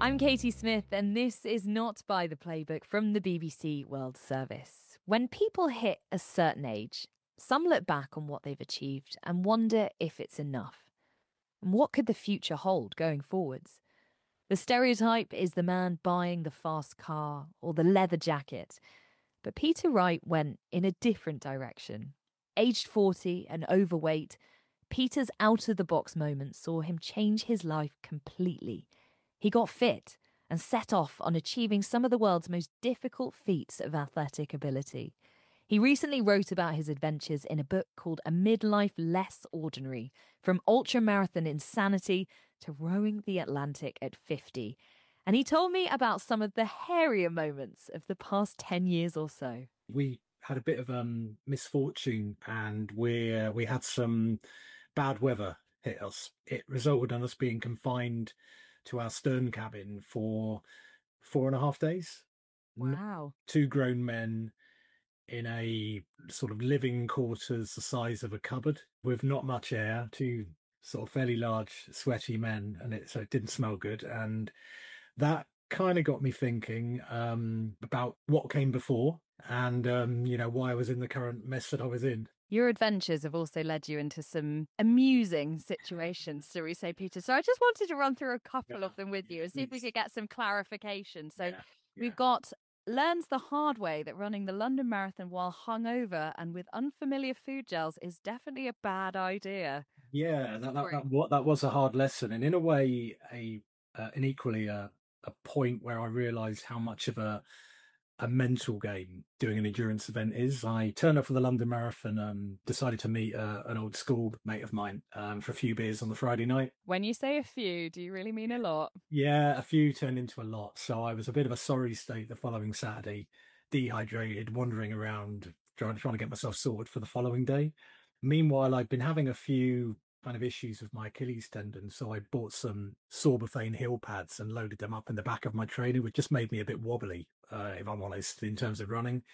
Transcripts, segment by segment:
I'm Katie Smith, and this is Not by the Playbook from the BBC World Service. When people hit a certain age, some look back on what they've achieved and wonder if it's enough. And what could the future hold going forwards? The stereotype is the man buying the fast car or the leather jacket. But Peter Wright went in a different direction. Aged 40 and overweight, Peter's out-of-the-box moment saw him change his life completely. He got fit and set off on achieving some of the world's most difficult feats of athletic ability. He recently wrote about his adventures in a book called A Midlife Less Ordinary, from ultramarathon insanity to rowing the Atlantic at 50. And he told me about some of the hairier moments of the past 10 years or so. We had a bit of misfortune, and we had some bad weather hit us. It resulted in us being confined to our stern cabin for 4.5 days. Wow. Two grown men in a sort of living quarters the size of a cupboard with not much air, two sort of fairly large, sweaty men, and so it didn't smell good. And that kind of got me thinking about what came before and, why I was in the current mess that I was in. Your adventures have also led you into some amusing situations, shall we say, Peter? So I just wanted to run through a couple of them with you and see if we could get some clarification. So we've got learns the hard way that running the London Marathon while hungover and with unfamiliar food gels is definitely a bad idea. Yeah, that was a hard lesson, and in a way, an equally a point where I realised how much of a mental game doing an endurance event is. I turned up for the London Marathon, decided to meet an old school mate of mine for a few beers on the Friday night. When you say a few, do you really mean a lot? Yeah, a few turned into a lot. So I was a bit of a sorry state the following Saturday, dehydrated, wandering around, trying to get myself sorted for the following day. Meanwhile, I'd been having a few kind of issues with my Achilles tendon, so I bought some Sorbothane heel pads and loaded them up in the back of my trainer, which just made me a bit wobbly, if I'm honest, in terms of running.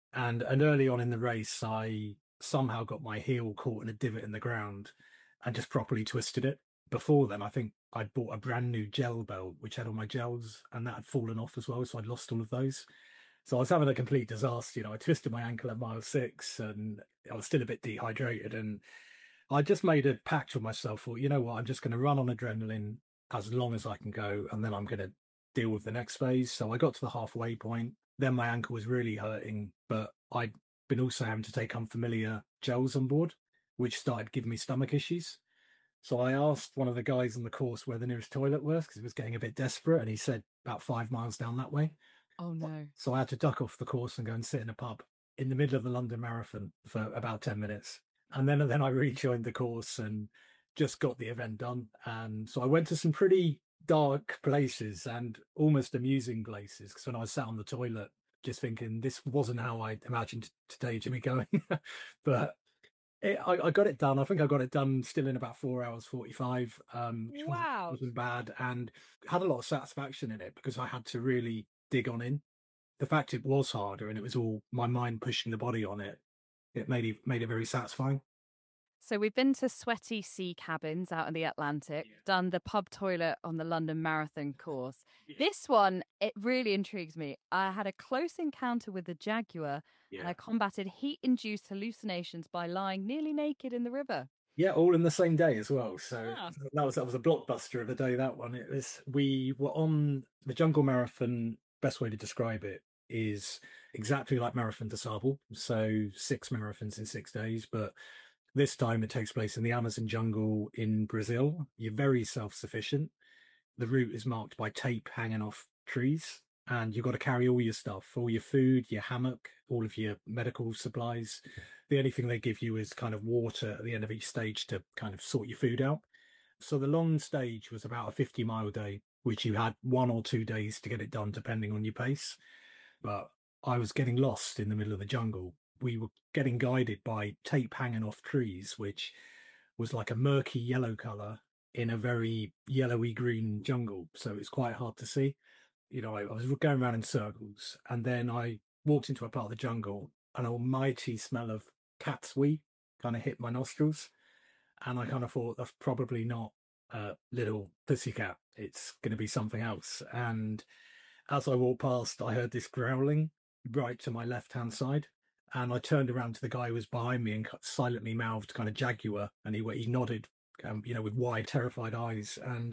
And early on in the race, I somehow got my heel caught in a divot in the ground and just properly twisted it. Before then, I think I'd bought a brand new gel belt, which had all my gels, and that had fallen off as well, so I'd lost all of those. So I was having a complete disaster. I twisted my ankle at mile 6, and I was still a bit dehydrated. And I just made a pact with myself. Thought, you know what, I'm just going to run on adrenaline as long as I can go, and then I'm going to deal with the next phase. So I got to the halfway point. Then my ankle was really hurting, but I'd been also having to take unfamiliar gels on board, which started giving me stomach issues. So I asked one of the guys on the course where the nearest toilet was because it was getting a bit desperate, and he said about 5 miles down that way. Oh, no. So I had to duck off the course and go and sit in a pub in the middle of the London Marathon for about 10 minutes. And then I rejoined the course and just got the event done. And so I went to some pretty dark places and almost amusing places, because when I was sat on the toilet, just thinking this wasn't how I imagined today Jimmy going. But I got it done. I think I got it done still in about 4 hours 45, which Wow. wasn't bad, and had a lot of satisfaction in it because I had to really dig on in. The fact it was harder and it was all my mind pushing the body on it, it made it very satisfying. So we've been to sweaty sea cabins out in the Atlantic, done the pub toilet on the London Marathon course. This one, it really intrigues me. I had a close encounter with the jaguar and I combated heat-induced hallucinations by lying nearly naked in the river. Yeah, all in the same day as well. So that was a blockbuster of the day. That one. We were on the Jungle Marathon. Best way to describe it is exactly like Marathon des Sables. So 6 marathons in 6 days, but this time it takes place in the Amazon jungle in Brazil. You're very self-sufficient. The route is marked by tape hanging off trees, and you've got to carry all your stuff, all your food, your hammock, all of your medical supplies. The only thing they give you is kind of water at the end of each stage to kind of sort your food out. So the long stage was about a 50-mile day, which you had 1 or 2 days to get it done, depending on your pace. But I was getting lost in the middle of the jungle. We were getting guided by tape hanging off trees, which was like a murky yellow color in a very yellowy green jungle. So it's quite hard to see. I was going around in circles, and then I walked into a part of the jungle. An almighty smell of cat's wee kind of hit my nostrils. And I kind of thought that's probably not little pussycat. It's going to be something else. And as I walked past, I heard this growling right to my left hand side. And I turned around to the guy who was behind me and silently mouthed kind of Jaguar. And he nodded, with wide, terrified eyes. And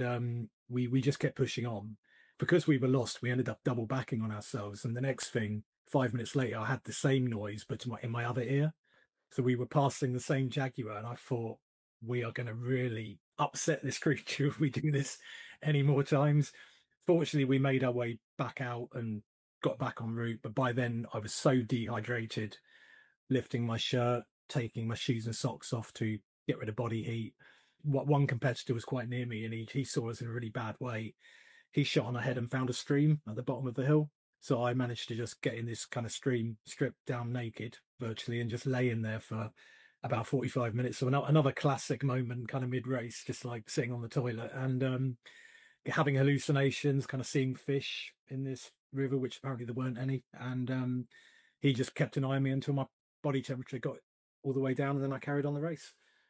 we just kept pushing on. Because we were lost, we ended up double backing on ourselves. And the next thing, 5 minutes later, I had the same noise, but in my other ear. So we were passing the same Jaguar, and I thought, we are going to really upset this creature if we do this any more times. Fortunately, we made our way back out and got back en route. But by then, I was so dehydrated, lifting my shirt, taking my shoes and socks off to get rid of body heat. One competitor was quite near me, and he saw us in a really bad way. He shot on ahead and found a stream at the bottom of the hill. So I managed to just get in this kind of stream, stripped down naked virtually, and just lay in there for about 45 minutes. So another classic moment, kind of mid race, just like sitting on the toilet and having hallucinations, kind of seeing fish in this river, which apparently there weren't any. And he just kept an eye on me until my body temperature got all the way down, and then I carried on the race.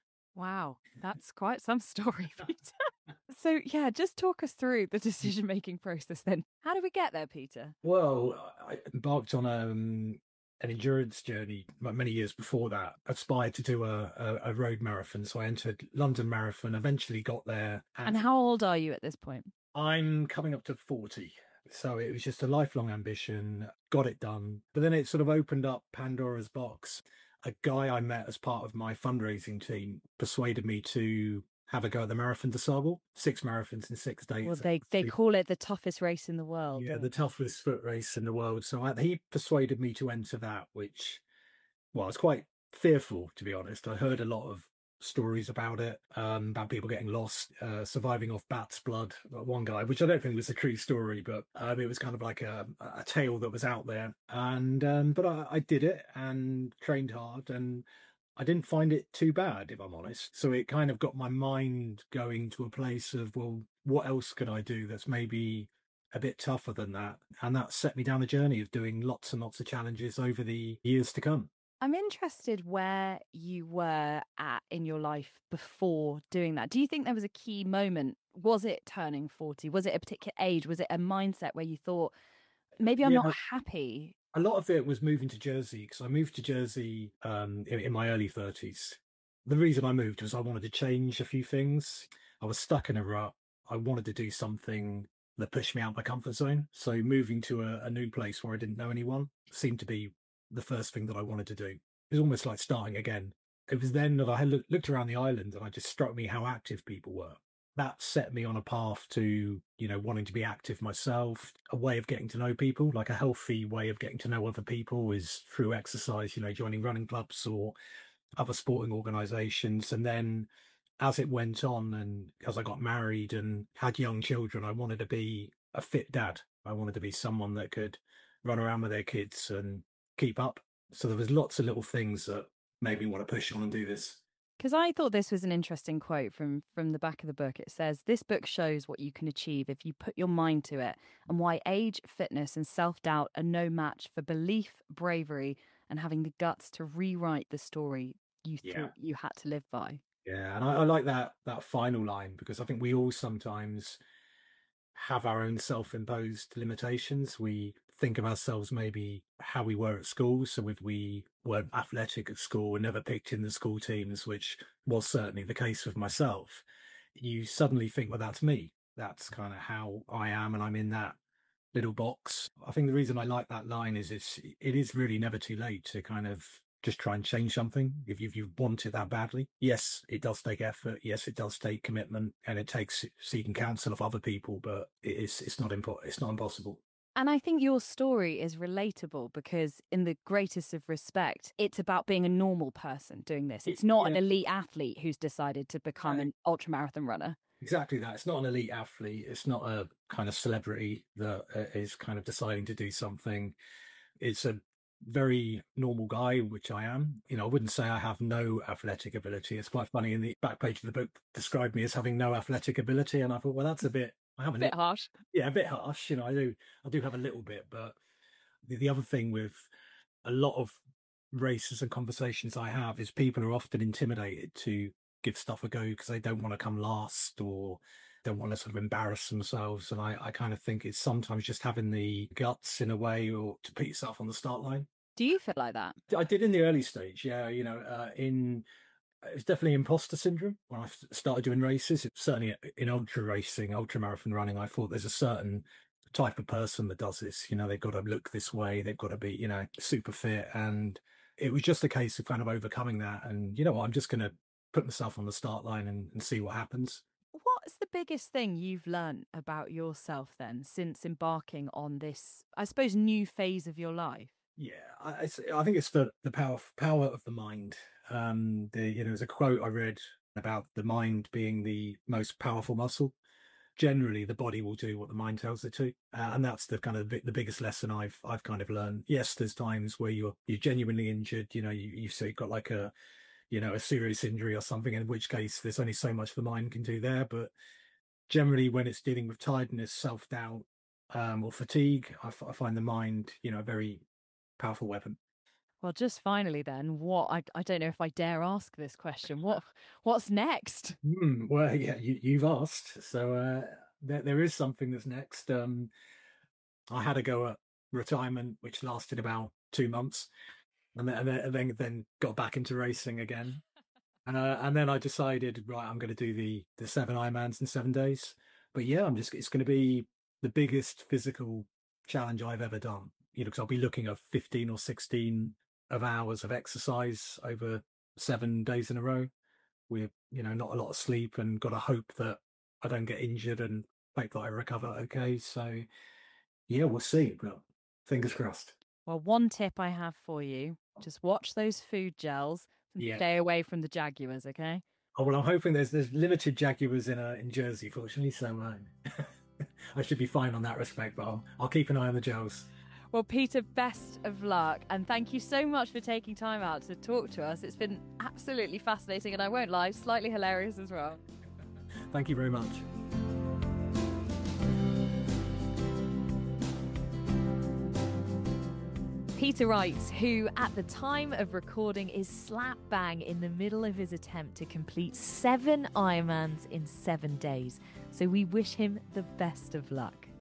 Wow, that's quite some story, Peter. So, yeah, just talk us through the decision-making process then. How did we get there, Peter? Well, I embarked on an endurance journey many years before that, aspired to do a road marathon. So I entered London Marathon, eventually got there. And how old are you at this point? I'm coming up to 40. So it was just a lifelong ambition, got it done. But then it sort of opened up Pandora's box. A guy I met as part of my fundraising team persuaded me to have a go at the Marathon des Sables, 6 marathons in 6 days. Well, they call it the toughest race in the world. Yeah, the toughest foot race in the world. So he persuaded me to enter that, which, well, I was quite fearful, to be honest. I heard a lot of stories about it, about people getting lost, surviving off bat's blood. One guy, which I don't think was a true story, but it was kind of like a tale that was out there. And but I did it and trained hard, and I didn't find it too bad, if I'm honest. So it kind of got my mind going to a place of, well, what else could I do that's maybe a bit tougher than that? And that set me down a journey of doing lots and lots of challenges over the years to come. I'm interested where you were at in your life before doing that. Do you think there was a key moment? Was it turning 40? Was it a particular age? Was it a mindset where you thought, maybe I'm not happy? A lot of it was moving to Jersey, because I moved to Jersey in my early 30s. The reason I moved was I wanted to change a few things. I was stuck in a rut. I wanted to do something that pushed me out of my comfort zone. So moving to a new place where I didn't know anyone seemed to be the first thing that I wanted to do. It was almost like starting again. It was then that I had looked around the island, and it just struck me how active people were. That set me on a path to, wanting to be active myself, a way of getting to know people, like a healthy way of getting to know other people is through exercise, joining running clubs or other sporting organizations. And then as it went on, and as I got married and had young children, I wanted to be a fit dad. I wanted to be someone that could run around with their kids and keep up. So there was lots of little things that made me want to push on and do this. Because I thought this was an interesting quote from the back of the book. It says, "This book shows what you can achieve if you put your mind to it, and why age, fitness, and self-doubt are no match for belief, bravery, and having the guts to rewrite the story you thought you had to live by." Yeah, and I like that final line, because I think we all sometimes have our own self-imposed limitations. We think of ourselves maybe how we were at school. So if we weren't athletic at school and never picked in the school teams, which was certainly the case with myself, you suddenly think, well, that's me. That's kind of how I am, and I'm in that little box. I think the reason I like that line is it is really never too late to kind of just try and change something if you want it that badly. Yes, it does take effort. Yes, it does take commitment, and it takes seeking counsel of other people, but it's not impossible. And I think your story is relatable because, in the greatest of respect, it's about being a normal person doing this. It's not an elite athlete who's decided to become an ultramarathon runner. Exactly that. It's not an elite athlete. It's not a kind of celebrity that is kind of deciding to do something. It's a very normal guy, which I am. I wouldn't say I have no athletic ability. It's quite funny. In the back page of the book, described me as having no athletic ability, and I thought, well, that's a bit. I have a bit harsh. Yeah, a bit harsh. I do have a little bit, but the other thing with a lot of races and conversations I have is people are often intimidated to give stuff a go because they don't want to come last or don't want to sort of embarrass themselves. And I kind of think it's sometimes just having the guts in a way or to put yourself on the start line. Do you feel like that? I did in the early stage, yeah. It's definitely imposter syndrome when I started doing races. It's certainly in ultra racing, ultra marathon running. I thought there's a certain type of person that does this. They've got to look this way, they've got to be, super fit. And it was just a case of kind of overcoming that. And I'm just going to put myself on the start line and see what happens. What's the biggest thing you've learned about yourself then since embarking on this, I suppose, new phase of your life? Yeah, I think it's the power of the mind. There's a quote I read about the mind being the most powerful muscle. Generally, the body will do what the mind tells it to, and that's the kind of the biggest lesson I've kind of learned. Yes, there's times where you're genuinely injured. You've got like a serious injury or something, in which case there's only so much the mind can do there. But generally, when it's dealing with tiredness, self-doubt, or fatigue, I find the mind, a very powerful weapon. Well, just finally then, I don't know if I dare ask this question. What's next? Well, yeah, you've asked. So there is something that's next. I had a go at retirement, which lasted about 2 months, and then got back into racing again. And then I decided, right, I'm going to do the 7 Ironmans in 7 days. But yeah, it's going to be the biggest physical challenge I've ever done. Because I'll be looking at 15 or 16 of hours of exercise over 7 days in a row with, not a lot of sleep, and got to hope that I don't get injured and hope that I recover okay. So yeah, we'll see, but fingers crossed. Well, one tip I have for you, just watch those food gels and stay away from the Jaguars, okay? Oh, well, I'm hoping there's limited Jaguars in Jersey, fortunately, so I should be fine on that respect, but I'll keep an eye on the gels. Well, Peter, best of luck. And thank you so much for taking time out to talk to us. It's been absolutely fascinating, and I won't lie, slightly hilarious as well. Thank you very much. Peter Wright, who at the time of recording is slap bang in the middle of his attempt to complete 7 Ironmans in 7 days. So we wish him the best of luck.